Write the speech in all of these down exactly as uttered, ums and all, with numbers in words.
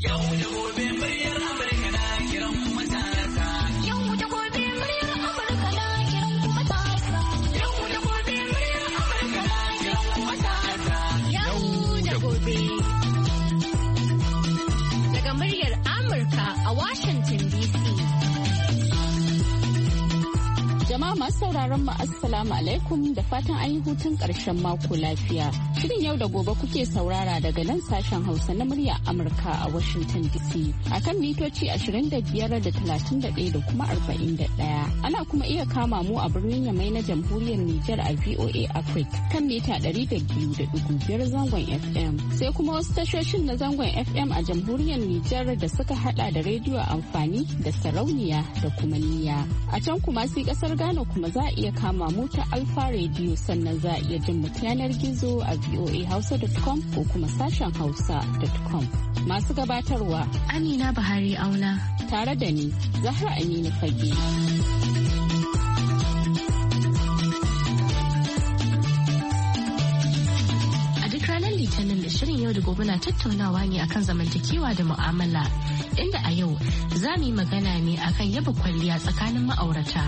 sauraron mu assalamu alaikum da fatan an yi hutun ƙarshen mako lafiya. Shirin yau da gobe kuke saurara daga nan sashen Hausa na murya Amurka a Washington D C akan mitoci ashirin da biyar da talatin da ɗaya da kuma arba'in da ɗaya. Ana kuma iya kama mu a birnin Yamai na Jamhuriyar Nijar a V O A Africa kan mita ɗari da biyu da ɗigo biyar zangon F M. Sai kuma wasu tashoshin na zangon F M a Jamhuriyar Nijar da suka hada da rediyo amfani da sarauniya da kuma niyya. A can kuma sai kasar Ghana kuma za a iya kama mu ta Alfa Radio sannan za a iya jin mu yanar gizo a voa hausa dot com ko kuma sashen hausa dot com. Masu gabatarwa Amina Buhari Auna tare da ni Zahra Aminu Fage. Litinin da shirin yau da gobe na tattaunawa ne akan zamantakewa da mu'amala, inda a yau za mu yi magana ne akan yaba kwalliya tsakanin ma'aurata.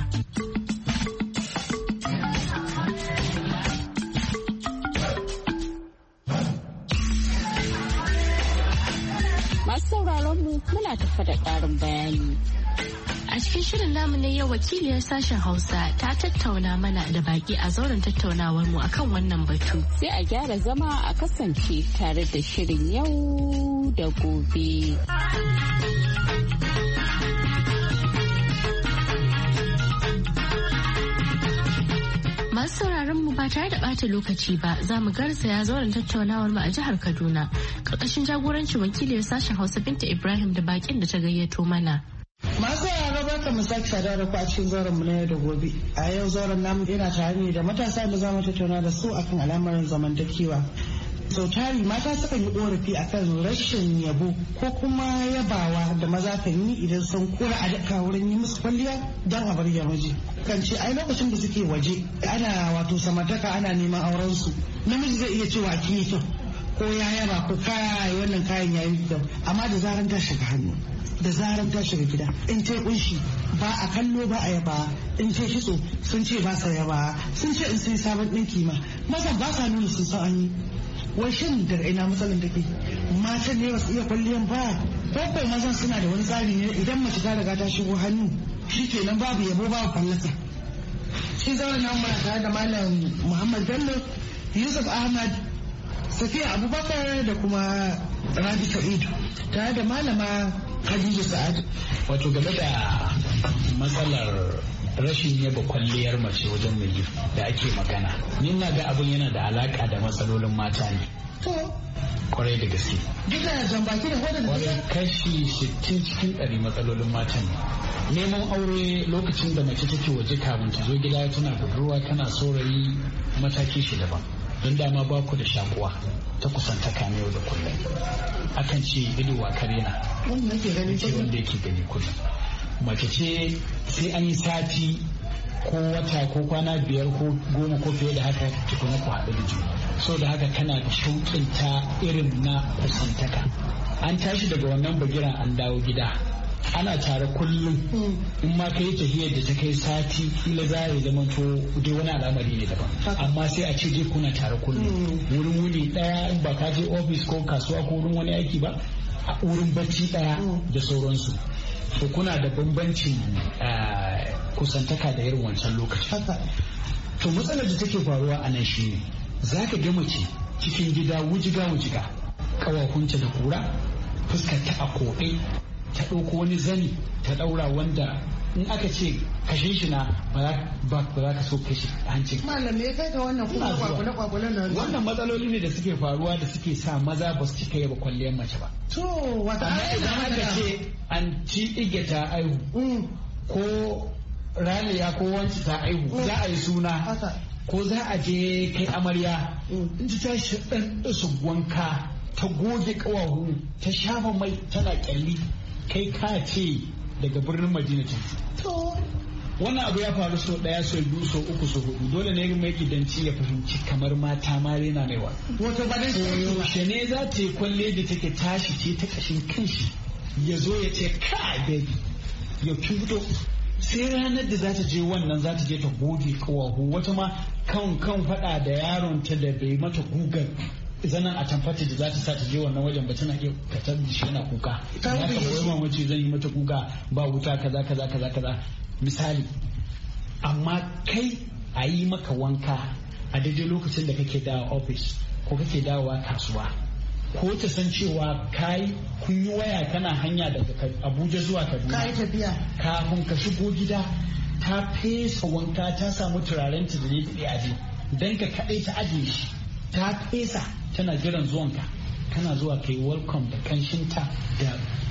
Masu sauraron mu muna tafa da ƙarin bayani. A cikin shirin namu na yau wakiliyar sashen Hausa ta tattauna mana da baki a zauren tattaunawar mu akan wannan batu. Sai a gyara zama a kasance tare da shirin yau da gobe. Masu sauraron mu ba tare da ɓata lokaci ba za mu garzaya zauren tattaunawar mu a jihar Kaduna ƙarƙashin jagorancin wakiliyar sashen Hausa Binta Ibrahim da bakin da ta gayyato mana. Masu yara barka mu sake sada da ku a cikin zauren mu na yau da gobe. A yau zauren namu yana tare ne da matasa da zamu tattauna da su akan al'amarin zamantakewa. Sau tari mata sukan yi korafi akan rashin yabo ko kuma yabawa da maza kan yi idan sun kura a daka wurin yi musu kwalliya don a bar miji. Kan ce ai lokacin da suke waje ana wato samartaka ana neman auren su namiji zai iya cewa kin yi kyau ko ya yaba ko kai wannan kayan yayi kyau amma da zaran ta shiga hannu da zaran ta shiga gida in ce kunshi ba a kallo ba a yaba in ce kitso sun ce ba sa yaba sun ce in sai sabon ɗinki ma mazan ba sa nuna sun san an yi wai shin daga ina matsalar take matan ne basu iya kwalliyan ba ko ko mazan suna da wani tsari ne idan mace ta riga ta shigo hannu shikenan babu yabo babu fallasa. Shi zaune na muna tare da malam Muhammad Bello, Yusuf Ahmad, Safiya Abubakar da kuma Rabi Sa'idu tare da malama Khadija Sa'ad. Wato game da matsalar rashin yaba kwalliyar mace wajen miji da ake magana, ni na ga abin yana da alaka da matsalolin mata ne. To kwarai da gaske. Duka jan baki da hodar da kashi sittin cikin ɗari matsalolin mata ne. Neman aure lokacin da mace take waje kafin ta zo gida tana budurwa tana saurayi mataki shi daban. Don dama ba ku da shakuwa ta kusantaka ne yau da kullum. Akan ce ido wa karena. Wanda yake gani ce wanda yake gani kullum. Mace ce sai an yi sati ko wata ko kwana biyar ko goma ko fiye da haka tukuna ku haɗu da juna. So da haka kana da shauƙin ta irin na kusantaka. An tashi daga wannan bagiran an dawo gida. Ana tare kullum in ma kai tafiyar da ta kai sati kila za ya zama to dai wani al'amari ne daban amma sai a ce dai kuna tare kullum wurin wuni daya in ba ka je ofis ko kasuwa ko wurin wani aiki ba a wurin bacci daya da sauransu to kuna da bambancin kusantaka da irin wancan lokaci. To matsalar da take faruwa a nan shine za ka ga mace cikin gida wujiga wujiga kawakunta da kura fuskar ta a koɗe ta ɗauko wani zani ta ɗaura wanda in aka ce kashe shi na ba za ka so kashe hancin. Malam ya kai ka wannan kuma kwakwale kwakwale na wannan matsaloli ne da suke faruwa da suke sa maza ba su cika yaba kwalliyar mace ba. To wata idan aka ce an ci ige ta aihu ko raliya ko wanci ta aihu za a yi suna ko za a je kai amarya in ji ta shi ɗan wanka ta goge ƙawahu ta shafa mai tana ƙyalli kai ka ce daga birnin Madina ce. To wannan abu ya faru sau daya sau biyu sau uku sau hudu dole ne mai gidanci ya fahimci kamar mata ma rena mai wa wato ba dai yaushe ne za ta yi kwalle da take tashi ce ta kashin kanshi ya zo ya ce ka baby ya fito sai ranar da za ta je wannan za ta je ta goge kawahu wata ma kan kan fada da yaron ta da bai mata gugar zanen a tamfata da za ta sa ta je wannan wajen ba tana iya katar da shi yana kuka ya ka boye mamaci zan yi mata kuka ba wuta kaza kaza kaza kaza misali amma kai a yi maka wanka a daidai lokacin da kake dawo office ko kake dawowa kasuwa ko ta san cewa kai kun yi waya kana hanya daga Abuja zuwa Kaduna kai tafiya kafin ka shigo gida ta fesa wanka ta samu turaren ta da ne da aje dan ka kadai ta aje shi ta fesa tana jiran zuwanka kana zuwa kai welcome da kanshinta da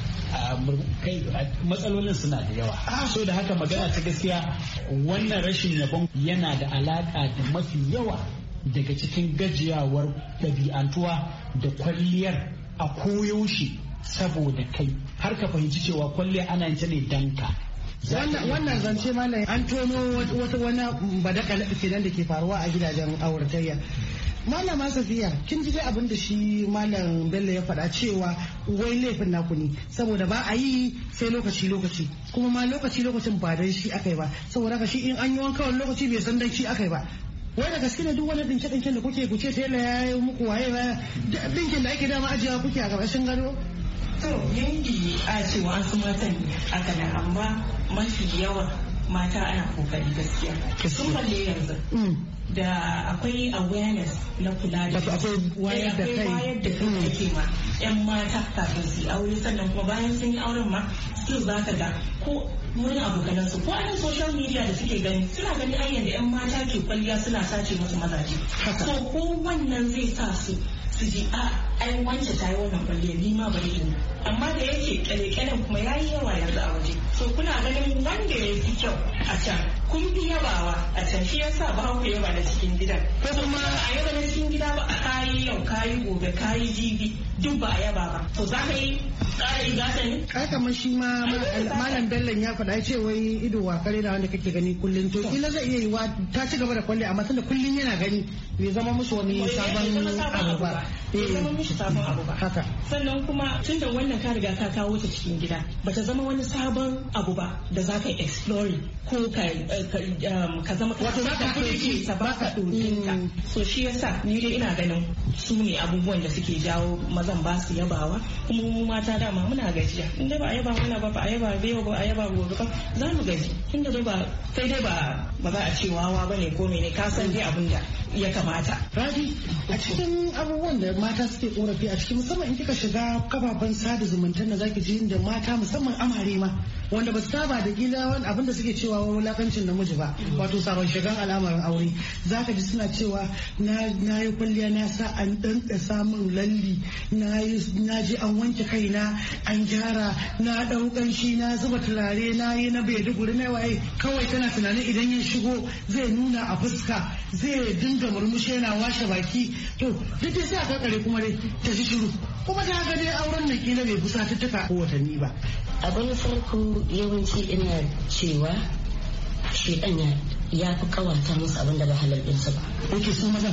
kai matsalolin suna da yawa so da haka magana ta gaskiya wannan rashin yabon yana da alaka da mafi yawa daga cikin gajiyawar ɗabi'antuwa da kwalliyar a koyaushe saboda kai har ka fahimci cewa kwalliya ana yin ta ne danka wannan zance malam an tono wata wani badaka kenan da ke faruwa a gidajen auratayya. Malama Safiya kin ji dai abin da shi Malam Bello ya faɗa cewa wai laifin naku ne saboda ba a yi sai lokaci lokaci kuma ma lokaci lokacin ba dan shi akai ba saboda ka shi in an yi wanka wani lokaci bai san dan shi akai ba. Wai da gaske ne duk wani dinke dinken da kuke kuce tela ya yi muku waye ba dinkin da ake dama ajiya kuke a ƙarshen gado. To yanki a cewa an su matan aka da amma mafi yawa mata ana kokari gaskiya sun balle yanzu da akwai awareness na kula da wayar da kai wayar da kai ake ma yan mata kafin su aure sannan kuma bayan sun yi auren ma still za ka ga ko wurin abokanan su ko a social media da suke gani suna gani ayyan da yan mata ke kwalliya suna sace musu mazaje so ko wannan zai sa su su ji a ai wance ta yi wannan kwalliya ni ma bari in amma da yake kyale-kyalen kuma ya yi yawa yanzu a waje so kuna ganin wanda ya fi kyau a can kun fi yabawa a can shi yasa ba ku yaba da cikin gidan ko kuma a yaba na cikin gida ba a kayi yau kayi gobe kayi jibi duk ba a yaba ba to za ka yi ƙara yi gata ne ai kamar shi ma malam Bello ya faɗa ce wai ido wa kare da wanda kake gani kullun to kila zai iya yi wa ta ci gaba da kwalli amma tunda kullun yana gani bai zama musu wani sabon abu ba bai zama musu sabon abu ba haka sannan kuma tunda wannan ka riga ka kawo ta cikin gida bata zama wani sabon abu ba da za ka exploring ko ka ka zama wato za ka ɗauke ta ba ka ɗauke so shi yasa ni dai ina ganin su ne abubuwan da suke jawo mazan ba su yabawa kuma mu mata dama muna gajiya in dai ba a yaba mana ba ba a yaba bai ba a yaba gobe ba za mu gaji inda dai ba sai dai ba ba za a ce wawa bane ko mene ka san dai abin da ya kamata. Rabi a cikin abubuwan da mata suke korafi a cikin musamman in kika shiga kafafen sada zumunta na zaki ji inda mata musamman amare ma wanda ba su saba da gida wani abin da suke cewa wulakancin namiji ba wato sabon shigan al'amarin aure zaka ji suna cewa na yi kwalliya na sa an ɗanɗa samun lalli na je an wanke kaina an gyara na ɗau ƙanshi na zuba turare na yi na Maiduguri na waye kawai tana tunanin idan ya shigo zai nuna a fuska zai dinga murmushi yana washe baki to duk dai sai a kakare kuma dai ta ji shiru kuma ta ga dai auren nan kila bai kusa ta taka ko watanni ba. Abin farko yawanci ina cewa shedan ya ya fi kawata musu abin da ba halal ɗinsu ba. Oke su maza.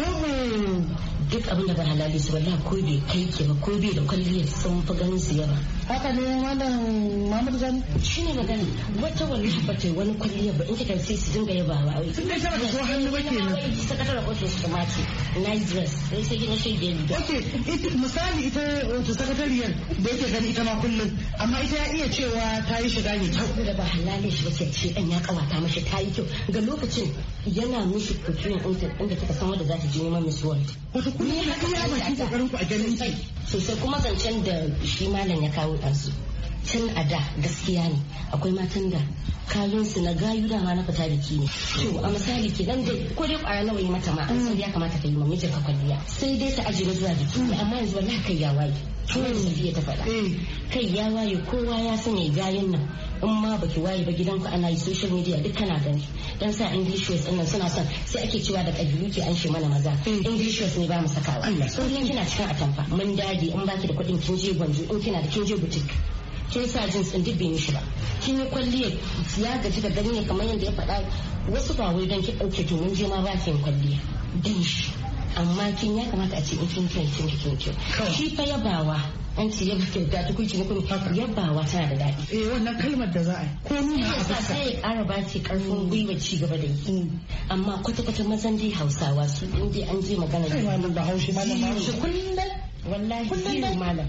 Duk abin da ba halali su wallahi ko bai kai ke ba ko bai da kwalliyar sun fi ganin su yawa. Haka ne malam Muhammad Gani. Shi ne magana wata wallahi ba ta wani kwalliyar ba in kika sai su dinga yaba ba. Sun dai saba da so hannu ba kenan. Sakatar ofis su mace nice dress sai sai gina shi da. Oke misali ita wata sakatariyar da yake gani ita ma kullum amma ita ya iya cewa ta yi shiga ne kyau. Da ba halali shi ba sai ce dan ya kawata mashi ta yi kyau ga lokacin yana mishi kuturin inda kika san wanda za ta je neman Miss World. Wato kuma ya iya bakin kokarin ku a ganin ki. Sosai kuma zancen da shi malam ya kawo ɗansu. Tun a da gaskiya ne akwai matan da kayan su na gayu dama na fita da ki ne. To a misali ke dan dai ko dai kwaya nawa yi mata ma an san ya kamata ka yi ma mijin ka kwalliya. Sai dai ta ajiye zuwa jiki amma yanzu wallahi kai ya waye. Tuwon Safiya ta faɗa. Kai ya waye kowa ya sanya gayen nan in ma baki waye ba gidanku ana yi social media duk kana gani. Dan sa English words ɗin nan suna son sai ake cewa da kabilu ke an shi mana maza. English words ne ba mu sakawa. Kullum kina cikin atamfa mun dage in baki da kuɗin kin je gwanjo in kina da kin je boutique. kin sa jeans din duk bai mishi ba kin yi kwalliya ya gaji da gani ne kamar yadda ya faɗa wasu ba wai don ki ɗauke to mun je ma ba ki yin kwalliya din shi amma kin ya kamata a ce in kin kin kin kin kin shi fa yabawa an ce yaba kyauta ta kuci ne kuma yabawa tana da daɗi eh wannan kalmar da za a yi ko nuna a fuska sai ya ƙara ba ki ƙarfin gwiwa ci gaba da yi amma kwata-kwata mazan dai Hausawa su in dai an je magana da malam Bahaushe malam Bahaushe kullum wallahi kullum malam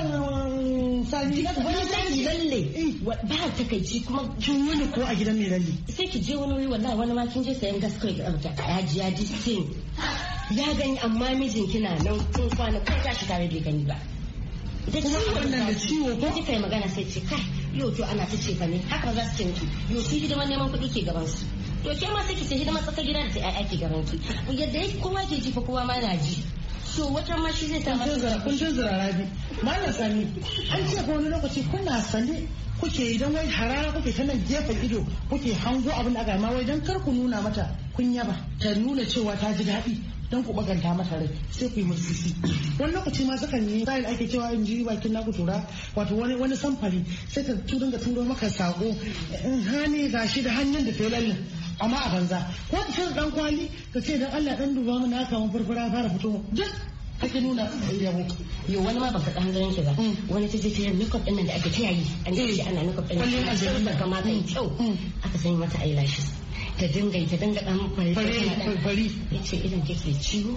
malam sani wani sai lalle ba ta kai ci kuma kin wani ko a gidan mai lalle sai ki je wani wuri wallahi wani ma kin je sayan gas kai ga ɗauka ya ji ya ji tin ya gani amma mijin kina nan kun kwana ko tashi tare bai gani ba da ciwo wannan da ciwo ko kika yi magana sai ce kai yau to ana ta ce fa ne haka za su ce miki yau su hidiman neman kuɗi ke gaban su to ke ma sai ki ce hidiman tsaka gida da ta ai ke gaban ki yadda kowa ke ji fa kowa ma na ji so wata ma shi zai ta masa kun jin zira rabi malam sani an ce ko wani lokaci kuna sane kuke idan wai harara kuke ta nan gefen ido kuke hango abin da aka ma wai dan kar ku nuna mata kun yaba ta nuna cewa ta ji daɗi don ku baganta mata rai sai ku yi mursisi wani lokaci ma sukan yi style ake cewa in ji bakin naku tura wato wani wani samfari sai ta dinga turo maka sako in hani gashi da hannun da felalin amma a banza ko ta ce dan kwali ka ce dan Allah dan duba mana haka mun furfura fara fito duk kake nuna yabo yo wani ma baka dan ganin ki ba wani ta je ta yi makeup din nan da ake ta yi an ce ana makeup din nan da kamata kyau aka sanya mata eyelashes ta dinga ta dinga dan fari fari yace idan kike ciwo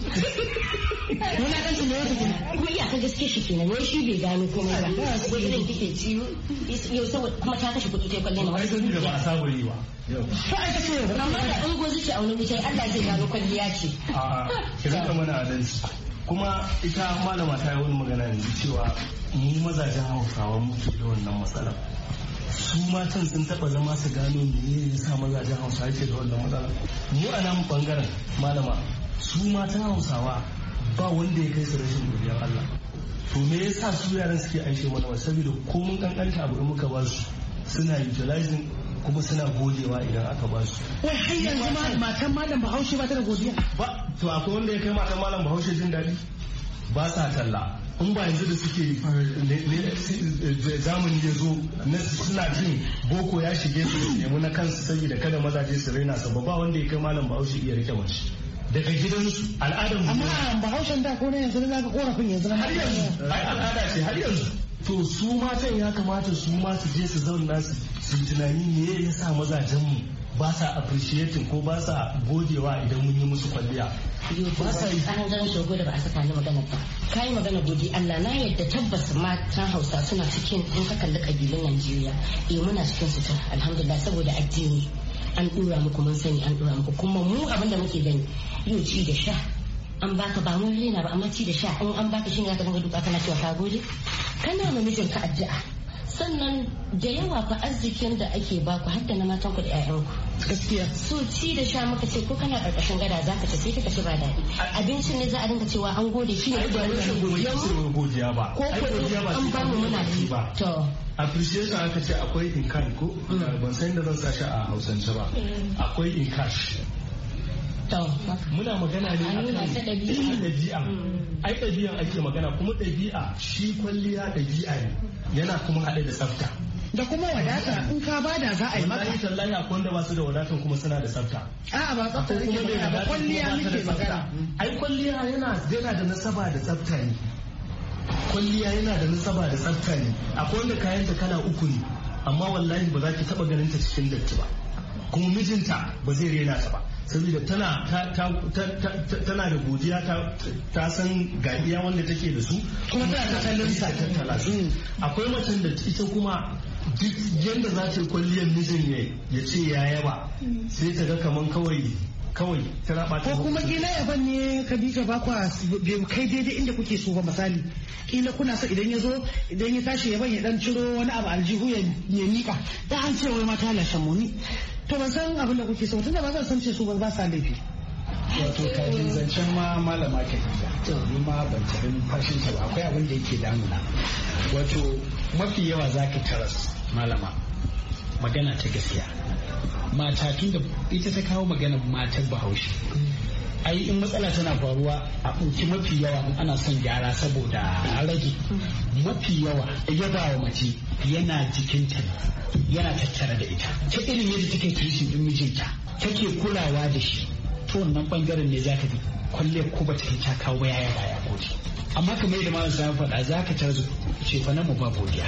wani dan su ne wata kuma iya ka gaske shi kenan wai shi bai gano komai ba ko idan kike ciwo yau saboda kuma ta kashe kuɗi ta kwalle na wai da ba a saba yi ba to ai kace amma da an gozi shi a wani wuce Allah zai gano kwalliya ce a kiran ka mana adalci kuma ita malama ta yi wani magana yanzu cewa mu mazajen Hausawa muke da wannan matsalar su matan sun taba zama su gano me ya sa mazajen Hausawa yake da wannan matsala mu a nan bangaren malama su matan Hausawa ba wanda ya kai su rashin godiyar Allah to me yasa su yaran suke aishe mana wa saboda ko mun kankanta abu da muka ba su suna utilizing kuma suna godewa idan aka ba su wai har yanzu ma matan malam Bahaushe ba ta da godiya ba to akwai wanda ya kai matan malam Bahaushe jin daɗi ba sa talla in ba yanzu da suke zamani ya zo na suna jin boko ya shige su nemi na kansu saboda kada mazaje su raina su ba wanda ya kai malam Bahaushe iya rike mace daga gidansu al'adar mu amma Bahaushen da ko ne yanzu na ga korafin yanzu na har yanzu ai al'ada ce har yanzu to su matan ya kamata su ma su je su zauna su tunani me yasa mazajen mu ba sa appreciating ko ba sa godewa idan mun yi musu kwalliya ba sa yi an ganin shogo da ba a saka ni magana ba kai magana godi Allah na yadda tabbas matan Hausa suna cikin in ka kalli kabilun Najeriya eh muna cikin su ta alhamdulillah saboda addini an dura muku mun sani an dura muku kuma mu abin da muke gani yau ci da sha an baka ba mun rena ba amma ci da sha in an baka shi ne ka dinga duka kana cewa ka gode kana ma mijinka addu'a sannan da yawa fa arzikin da ake baku har da na matan ku da ƴaƴan ku gaskiya so ci da sha muka ce ko kana karkashin gada zaka ce sai ka ci ba daɗi abincin ne za a dinga cewa an gode shi ne da rashin godiya ba ko ko an ba mu muna ci ba to appreciation aka ce akwai in kind ko ban san da zan sa shi a Hausance ba akwai in cash muna magana ne akan ɗabi'a ai ɗabi'a ake magana kuma ɗabi'a shi kwalliya ɗabi'a ne yana kuma haɗe da tsafta da kuma wadata in ka bada za a yi maka wallahi tallahi akwai wanda ba su da wadatan kuma suna da tsafta a'a ba tsafta ne magana ba kwalliya muke magana ai kwalliya yana yana da nasaba da tsafta ne kwalliya yana da nasaba da tsafta ne akwai wanda kayan ta kala uku ne amma wallahi ba za ki taba ganin ta cikin datti ba kuma mijinta ba zai rena ta ba saboda tana tana da godiya ta san ga iya wanda take da su kuma tana da kallon sa tattala su akwai macen da ita kuma duk yanda za ta yi kwalliyar mijin ya ce ya yaba sai ta ga kaman kawai kawai tana ɓata ko kuma kila yaban ne Khadija ba kwa bai kai daidai inda kuke so ba misali kila kuna so idan ya zo idan ya tashi yaban ya dan ciro wani abu aljihu ya mika da an ce wai mata lashe muni to ban san abin da kuke so tunda ba zan san ce su ba ba sa laifi wato kafin zancen ma malama Khadija to ni ma ban tarin fashin ta ba akwai abin da yake damuna wato mafi yawa zaki taras malama magana ta gaskiya mata tun da ita ta kawo maganar matan Bahaushe ai in matsala tana faruwa a ɗauki mafi yawa in ana son gyara saboda a rage mafi yawa yaba wa mace yana jikinta yana tattara da ita ta irin yadda take tushen din mijinta take kulawa da shi to wannan bangaren ne zaka bi kwalle ko ba ta kai ta kawo yaya baya gode amma kamar yadda malam sa faɗa zaka tarzo ce fa nan mu ba godiya.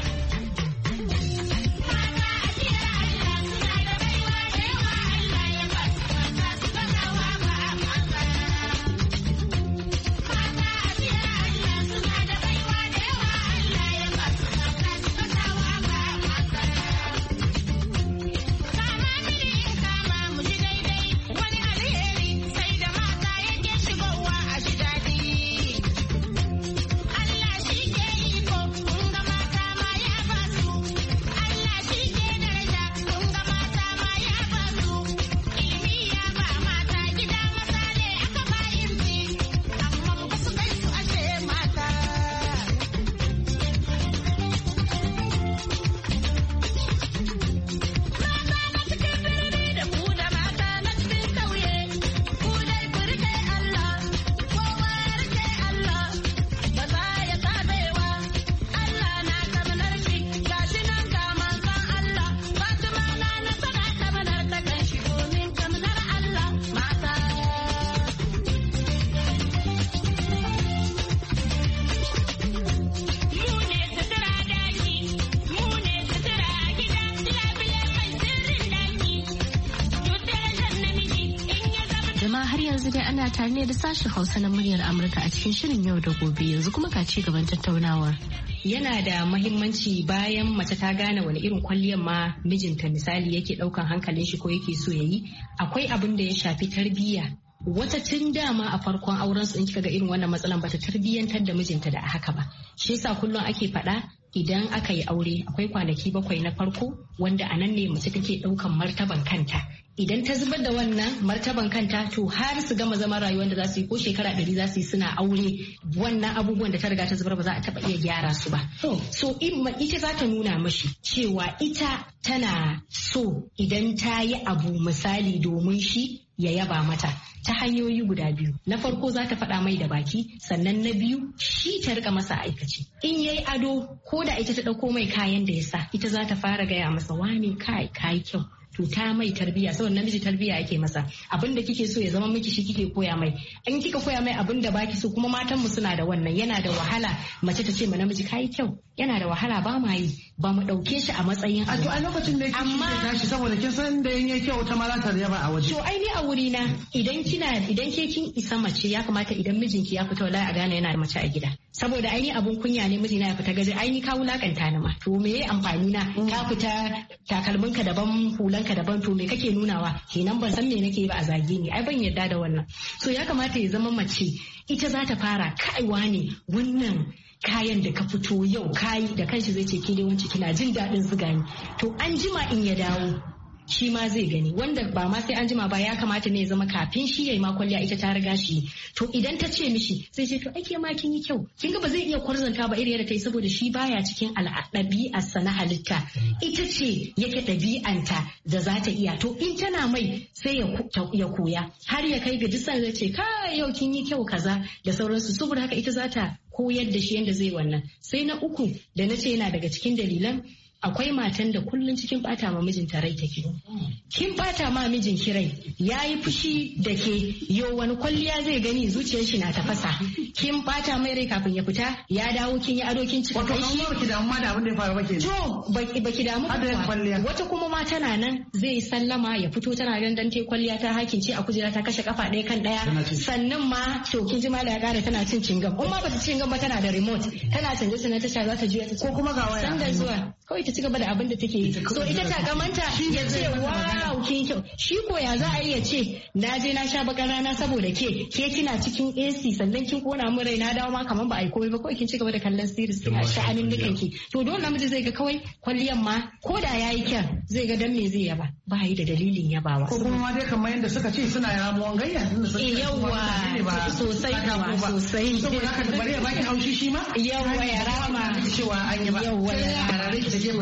har yanzu dai ana tare ne da sashen Hausa na muryar Amurka a cikin shirin yau da gobe, yanzu kuma ka ci gaban tattaunawar. Yana da mahimmanci bayan mace ta gane wani irin kwalliyar ma mijinta misali yake daukan hankalin shi ko yake so yayi, akwai abin da ya shafi tarbiyya. Wata tun dama a farkon auren su in kika ga irin wannan matsalan bata tarbiyyantar da mijinta da haka ba. Shi yasa kullum ake faɗa idan aka yi aure akwai kwanaki bakwai na farko wanda a nan ne mace take ɗaukan martaban kanta. Idan ta zubar da wannan martaban kanta to har su gama zama rayuwar da za su yi ko shekara ɗari za su yi suna aure, wannan abubuwan da ta riga ta zubar ba za a taɓa iya gyara su ba. So ita za ta nuna mashi cewa ita tana so idan ta yi abu misali domin shi ya yaba mata ta hanyoyi guda biyu. Na farko za ta faɗa mai da baki, sannan na biyu shi ta rika masa aikace. In yayi ado ko da ita ta ɗauko mai kayan da ya sa, ita za ta fara gaya masa wani kai kai kyau. To ta mai tarbiya, saboda namiji tarbiya yake masa. Abin da kike so ya zama miki shi kike koya mai. In kika koya mai abin da baki so, kuma matan mu suna da wannan, yana da wahala mace ta ce ma namiji kai kyau. Yana da wahala ba ma yi, ba mu dauke shi a matsayin a to a lokacin da kike tashi saboda kin san da yin kyau ta mara ta yaba a waje. To ai ni a wuri na idan kina idan ke kin isa mace ya kamata idan mijinki ya fita wallahi a gane yana da mace a gida. Saboda ai ni abun kunya ne mijina ya fita gaje, ai ni ka wulakanta ni ma. To me yayi amfani na ka fita takalminka daban hulan ka daban, to me kake nunawa kenan ban san me nake ba a zage ni, ai ban yarda da wannan. So ya kamata ya zama mace ita za ta fara kaiwa ne wannan kayan da ka fito yau kayi da kanshi zai ce ke dai wance kina jin daɗin zuga ni, to an jima in ya dawo shi ma zai gani, wanda ba ma sai an jima ba ya kamata ne ya zama kafin shi yayi ma kwalliya ita ta riga shi. To idan ta ce mishi sai ce to ake ma kin yi kyau, kin ga ba zai iya kwarzanta ba irin yadda ta yi saboda shi baya cikin ɗabi'arsa na halitta, ita ce yake ɗabi'anta da za ta iya. To in tana mai sai ya koya har ya kai ga duk zai ce kai yau kin yi kyau kaza da sauransu, saboda haka ita za ta koyar da shi yadda zai wannan. Sai na uku da na ce yana daga cikin dalilan, akwai matan da kullun cikin bata ma mijinta rai take. Kin bata ma mijin ki rai, yayi fushi da ke, yo wani kwalliya zai gani zuciyar shi na tafasa. Kin bata mai rai kafin ya fita, ya dawo kin yi ado kin cika kai shi. Wato baki damu ma da abin da ya faru ba kenan. To baki baki damu ba. Wata kuma ma tana nan zai sallama ya fito tana dan dan tai kwalliya ta hakince a kujera ta kashe kafa ɗaya kan ɗaya. Sannan ma to kin ji mala ya kara tana cin cingam. Umma bata cin cingam ba tana da remote. Tana canje sanan ta sha za ta juya ta ko kuma ga waya. Sanda zuwa kawai ta ci gaba da abin da take yi. So ita ta gamanta ya ce wow kin kyau. Shi ko ya za a iya ce na je na sha bakar rana saboda ke ke kina cikin A C sannan kin kona mun rai na dawo ma kaman ba a yi komai ba, kawai kin ci gaba da kallon series a sha'anin dukan ki. To dole namiji zai ga kawai kwalliyan ma ko da yayi kyan zai ga dan me zai yaba, ba yi da dalilin yabawa. Ko kuma ma dai kamar yadda suka ce suna ramuwan gayya tunda sun ce yawa sosai yawa sosai. Saboda haka bari ya baki haushi shi ma yawa ya rama cewa an yi ba. Yawa ya rama ki take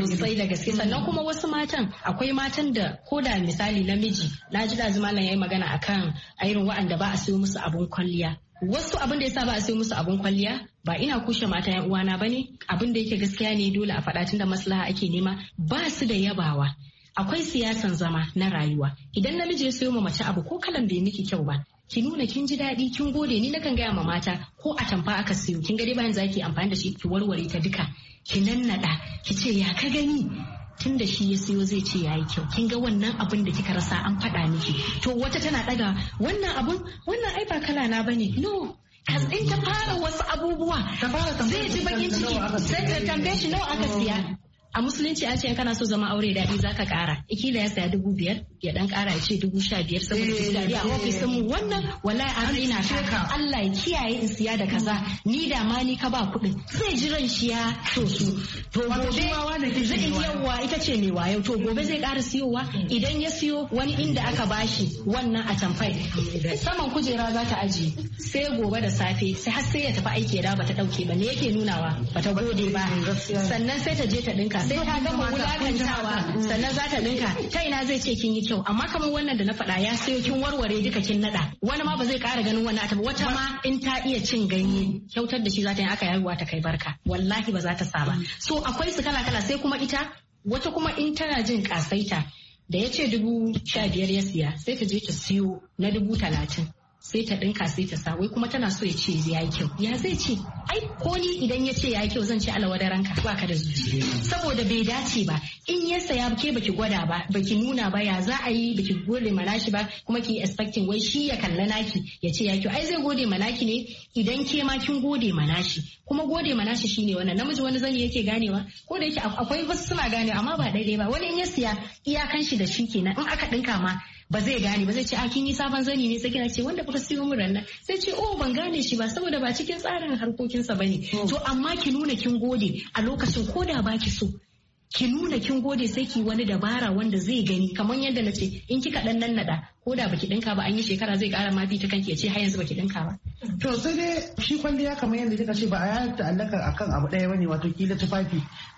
sosai da gaske. Sannan kuma wasu matan akwai matan da ko da misali namiji na ji da malam yayi magana akan irin waɗanda ba a siyo musu abun kwalliya. Wasu abin da yasa ba a siyo musu abun kwalliya ba ina kushe mata yan uwana bane, abin da yake gaskiya ne dole a faɗa tunda maslaha ake nema, ba su da yabawa. Akwai siyasan zama na rayuwa. Idan namiji ya siyo ma mace abu ko kalan bai miki kyau ba, ki nuna kin ji daɗi kin gode. Ni nakan gaya ma mata ko a tamfa aka siyo kin ga dai bayan zaki amfani da shi ki warware ta duka ki nannada ki ce ya ka gani, tun da shi ya siyo zai ce yayi kyau. Kin ga wannan abin da kika rasa an faɗa miki. To wata tana ɗaga wannan abun wannan ai ba kala na bane. No, in ta fara wasu abubuwa zai ji bakin ciki sai ta tambaye shi nawa aka siya. A musulunci an ce in kana so zama aure daɗi zaka ƙara. Ikila ya saya dubu biyar ya dan ƙara ya ce dubu sha biyar saboda ki daɗi a ofisin mu wannan wallahi an raina ka. Allah ya kiyaye in siya da kaza ni da ma ni ka ba kuɗin zai ji ran shi ya so su. To gobe zai yawa ita ce mai wayo to gobe zai ƙara siyowa. Idan ya siyo wani inda aka bashi wannan a tamfai saman kujera za ta aji sai gobe da safe sai har sai ya tafi aiki ya da bata ɗauke ba ne yake nunawa bata gode ba. Sannan sai ta je ta ɗinka sai ta gama wulakantawa sannan za ta dinka ta ina zai ce kin yi kyau. Amma kamar wannan da na faɗa ya sayo kin warware duka kin nada wani ma ba zai ƙara ganin wani ata ba. Wata ma in ta iya cin ganye kyautar da shi za ta yi aka yaruwa ta kai barka wallahi ba za ta saba. So akwai su kala kala. Sai kuma ita wata kuma in tana jin kasaita da ya ce dubu sha biyar ya siya sai ta je ta siyo na dubu talatin sai ta dinka sai ta sa wai kuma tana so ya ce ya yi kyau. Ya zai ce ai ko ni idan ya ce ya yi kyau zan ce alawa da ranka ba ka da zuciya saboda bai dace ba. In ya saya ke baki gwada ba baki nuna ba ya za a yi baki gode manaki ba kuma ki expecting wai shi ya kalla naki ya ce ya kyau. Ai zai gode manaki ne idan ke ma kin gode manashi kuma gode manashi shine wannan namiji wani zani yake ganewa ko da yake akwai wasu suna ganewa amma ba daidai ba. Wani in ya siya iyakan shi da shi kenan in aka dinka ma ba zai gane ba zai ce a kin yi sabon zani ne sai kina ce wanda kuka siyo mu rannan sai ce oh ban gane shi ba saboda ba cikin tsarin harkokinsa bane. To amma ki nuna kin gode a lokacin ko da baki so ki nuna kin gode sai ki wani dabara wanda zai gani kamar yadda na ce in kika dan nannada ko da baki dinka ba an yi shekara zai kara ma bi ta kanki ya ce har yanzu baki dinka ba. To sai dai shi kwalliya kamar yadda kika ce ba a ya ta'allaka akan abu daya bane wato kila tufafi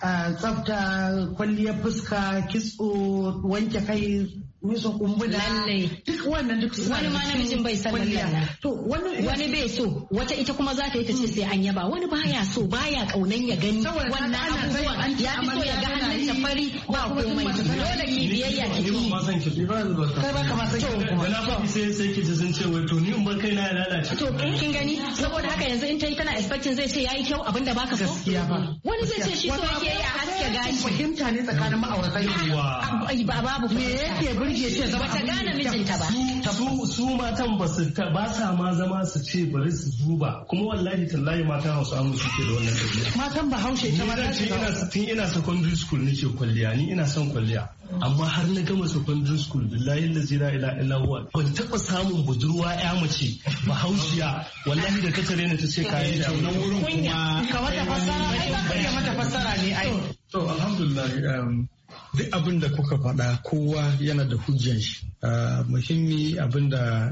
tsafta kwalliyar fuska kitso wanke kai miso kumbula duk wannan duk wani ma namijin bai san wannan to wani wani bai so wata ita kuma za ta yi ta ce sai an yaba wani baya so baya kaunan ya gani wannan abubuwan ya fi so ya ga hannun ta fari ba komai dole ki biyayya ki yi kai ba kamar sai kuma na faɗi sai sai ki sun ce wai to ni in bar kai na ya lalace to kin gani saboda haka yanzu in ta yi tana expecting zai ce yayi kyau abinda baka so gaskiya ba wani zai ce shi so yake yi a haske gashi fahimta ne tsakanin ma'auratan ba babu me yake burge shi zama ta gane mijinta ba su su matan ba su ba sa ma zama su ce bari su duba kuma wallahi tallahi matan Hausa mu suke da wannan dabi'a. Matan Bahaushe ta mata ce ina tun ina secondary school nake kwalliya ni ina son kwalliya amma har na gama secondary school billahi la ilaha illa huwa ban taba samun budurwa ya mace Bahaushiya wallahi da ta tare ni ta ce kai da wannan wurin kuma ka mata fassara ai ba ka mata fassara ne ai to alhamdulillah duk abin da kuka faɗa kowa yana da hujjan shi muhimmi abin da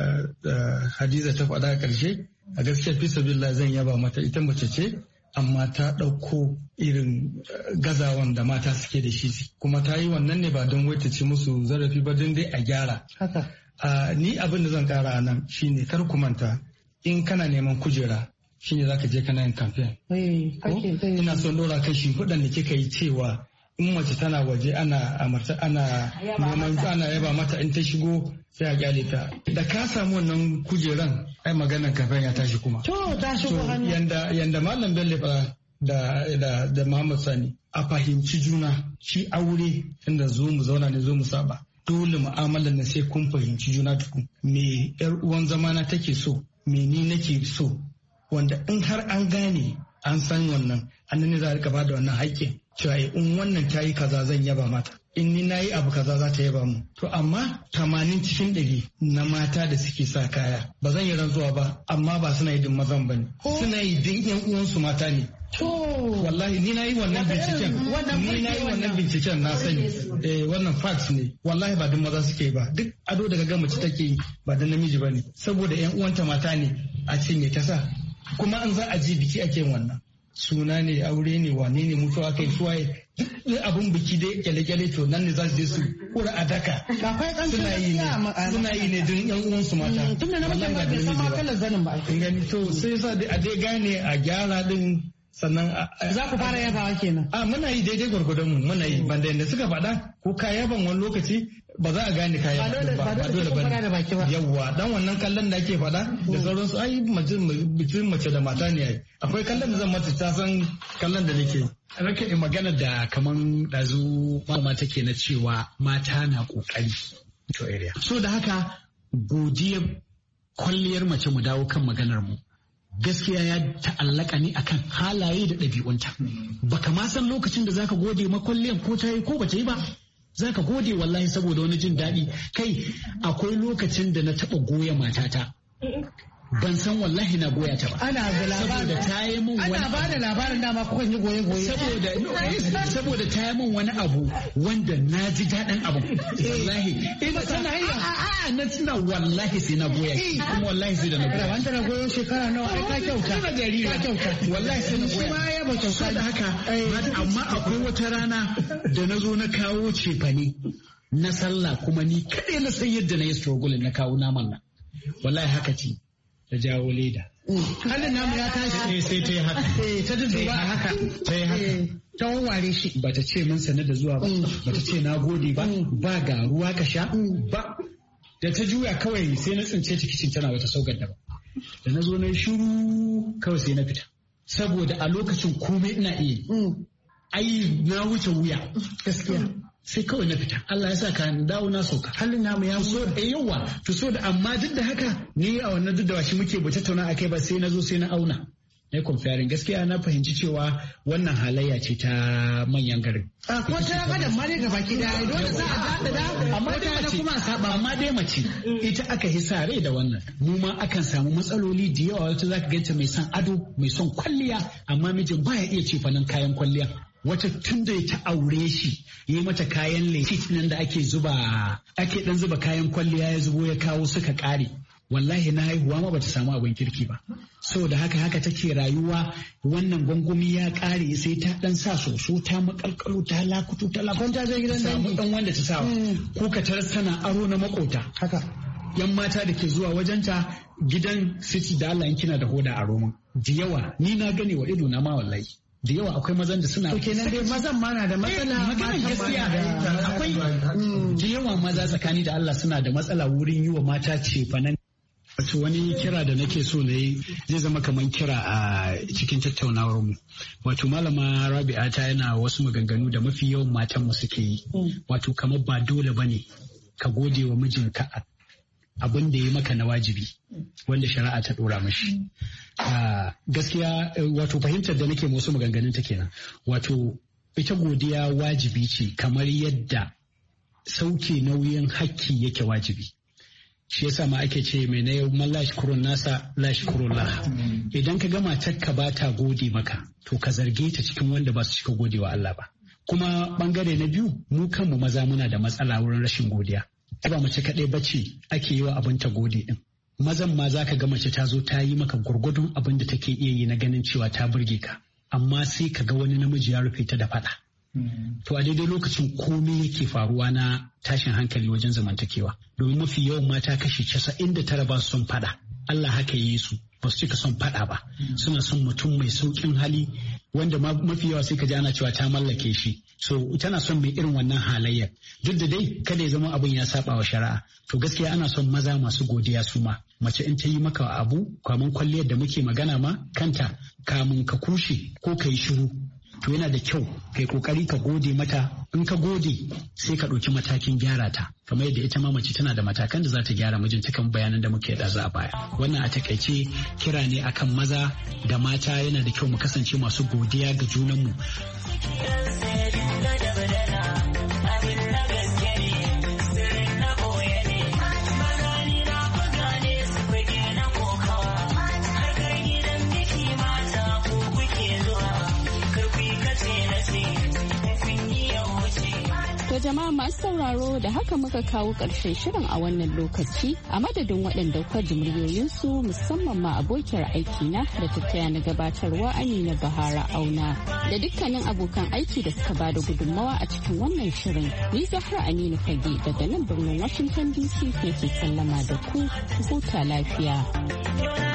Hadiza ta faɗa a ƙarshe a gaskiya fi sabilillah zan yaba mata ita mace ce amma ta ɗauko irin gazawan da mata suke da shi kuma ta yi wannan ne ba don wai ta ci musu zarafi ba don dai a gyara ni abin da zan ƙara a nan shine kar ku manta in kana neman kujera shine zaka je kana yin campaign ina son dora kai shi da kika yi cewa in mace tana waje ana amarta ana neman ana yaba mata in ta shigo sai a kyale ta da ka samu wannan kujeran ai maganar kafin ya tashi kuma to ta shigo hannu yanda yanda mallam Bello fara da da da Muhammad Sani a fahimci juna shi aure inda zo mu zauna ne zo mu saba dole mu'amalar na sai kun fahimci juna tukun me yar uwan zamana take so me ni nake so wanda in har an gane an san wannan an ne za a rika bada wannan haƙƙin cewa in wannan ta yi kaza zan yaba mata in ni na yi abu kaza za ta yaba mu to amma tamanin cikin ɗari na mata da suke sa kaya ba zan yi rantsuwa ba amma ba suna yi din mazan ba ne suna yi din yan uwansu mata ne wallahi ni na yi wannan binciken ni na yi wannan binciken na sani eh wannan facts ne wallahi ba din maza suke ba duk ado daga ga mace take yi ba da namiji ba ne saboda yan uwanta mata ne a ce me ta sa kuma an za a ji biki ake wannan suna ne aure ne wane ne mutuwa kai suwaye duk abun biki dai kyale-kyale to nan ne za su je su kura a daka suna yi ne suna yi ne don yan uwansu mata tun da na mutum ba bai san ma kalar zanin ba kin gani to sai sa a dai gane a gyara din sannan za ku fara yabawa kenan a muna yi daidai gwargwadon mu muna yi banda yadda suka faɗa ko ka yaban wani lokaci ba za a gane kayan ba dole ba ne yawwa dan wannan kallon da ake faɗa da sauransu ai bikin mace da mata ne ai akwai kallon da zan mata ta san kallon da nake rake magana da kaman dazu mama take na cewa mata na kokari to area so da haka godiyar kwalliyar mace mu dawo kan maganar mu gaskiya ya ta'allaka ne akan halaye da ɗabi'unta baka ma san lokacin da zaka gode ma kwalliyar ko ta yi ko ba ta yi ba za ka gode wallahi saboda wani jin daɗi kai akwai lokacin da na taɓa goya matata ban san wallahi na goya ta ba ana da labarin ta yi min wani ana ba da labarin dama kukan yi goye goye saboda saboda ta yi min wani abu wanda na ji daɗin abu wallahi ina tana yi a na tuna wallahi sai na goya kuma wallahi sai da na goya wanda na goyo shekara nawa ai ka kyauta ka kyauta wallahi sai na goya kuma ya ba kyauta da haka amma akwai wata rana da na zo na kawo cefane na sallah kuma ni kaɗai na san yadda na yi struggle na kawo naman nan wallahi haka ce ta jawo leda. Hannun namu ya tashi. Sai ta yi haka. Ta dudduba a haka. Ta yi haka. Ta wawware shi. Ba ta ce min sane da zuwa ba. Ba ta ce na gode ba. Ba ga ruwa ka sha. Ba. Da ta juya kawai sai na tsince ta kicin tana wata saugar da ba. Da na zo na yi shiru kawai sai na fita. Saboda a lokacin komai ina iya. Ai na wuce wuya. Gaskiya. sai kawai na fita Allah ya sa ka dawo na sauka halin namu ya so da yawa to so da amma duk da haka ni a wannan duk da shi muke ba tattauna akai ba sai na zo sai na auna na comparing gaskiya na fahimci cewa wannan halayya ce ta manyan garin a ko ta ga da mare gaba ki da dole za a da da amma dai mace kuma saba amma dai mace ita aka hisa rai da wannan mu ma akan samu matsaloli da yawa wata zaka ganta mai son ado mai son kwalliya amma mijin baya iya ce fanan kayan kwalliya wata tun da ta aure shi yi mata kayan lefit nan da ake zuba ake dan zuba kayan kwalliya ya zubo ya kawo suka kare wallahi na haihuwa ma bata samu abin kirki ba saboda haka haka take rayuwa wannan gwangwami ya kare sai ta dan sa soso ta makalkalo ta lakutu ta lakunta ta gidan samu dan wanda ta sa ko ka taras tana aro na makota haka yan mata da ke zuwa wajenta gidan city da Allah kina da hoda a Roma da yawa ni na gane wa ido na ma wallahi da yawa akwai mazan da suna to kenan dai mazan ma na da matsala maganar gaskiya akwai da yawa maza tsakani da Allah suna da matsala wurin yi wa mata cefanen wato wani kira da nake so na yi zai zama kamar kira a cikin tattaunawar mu wato malama Rabi'a ta yana wasu maganganu da mafi yawan matan mu suke yi wato kamar ba dole bane ka gode wa mijinka abin da ya maka na wajibi wanda shari'a ta dora mashi. Gaskiya wato fahimtar da nake wasu maganganun ta kenan wato ita godiya wajibi ce kamar yadda sauke nauyin hakki yake wajibi. Shi yasa ma ake ce mai na yau man lashkurun nasa lashkurullah idan ka gama takka ba ta gode maka to ka zarge ta cikin wanda ba su cika gode wa Allah ba. Kuma bangare na biyu mu kanmu maza muna da matsala wurin rashin godiya. Ba mace kaɗai bace ake yi wa abin ta gode ɗin. Mazan ma za ka ga mace ta zo ta yi maka gwargwadon abin da take iya yi na ganin cewa ta burge ka. Amma sai ka ga wani namiji ya rufe ta da faɗa. To a daidai lokacin komai yake faruwa na tashin hankali wajen zamantakewa. Domin mafi yawan mata kashi casa'in da tara ba su son faɗa. Allah haka yi su ba su cika son faɗa ba. Suna son mutum mai sauƙin hali wanda mafi yawa sai ka ji ana cewa ta mallake shi. So tana son mai irin wannan halayyar. Duk da dai kada ya zama abin ya saba wa shari'a. To gaskiya ana son maza masu godiya su ma. Mace in ta yi maka abu kamun kwalliyar da muke magana ma kanta kamun ka kushe ko ka yi shiru. To yana da kyau kai kokari ka gode mata in ka gode sai ka ɗauki matakin gyara ta kamar yadda ita ma mace tana da matakan da za ta gyara mijinta kan bayanan da muke da za a baya wannan a takaice kira ne akan maza da mata yana da kyau mu kasance masu godiya ga junanmu. To jama'a masu sauraro da haka muka kawo ƙarshen shirin a wannan lokaci a madadin waɗanda kwa jimriyoyinsu musamman ma abokiyar aikina da ta taya na gabatarwa Amina Bahara Auna da dukkanin abokan aiki da suka bada gudunmawa a cikin wannan shirin. Ni Zahra Aminu Fage daga nan birnin Washington D C ke sallama da ku huta lafiya.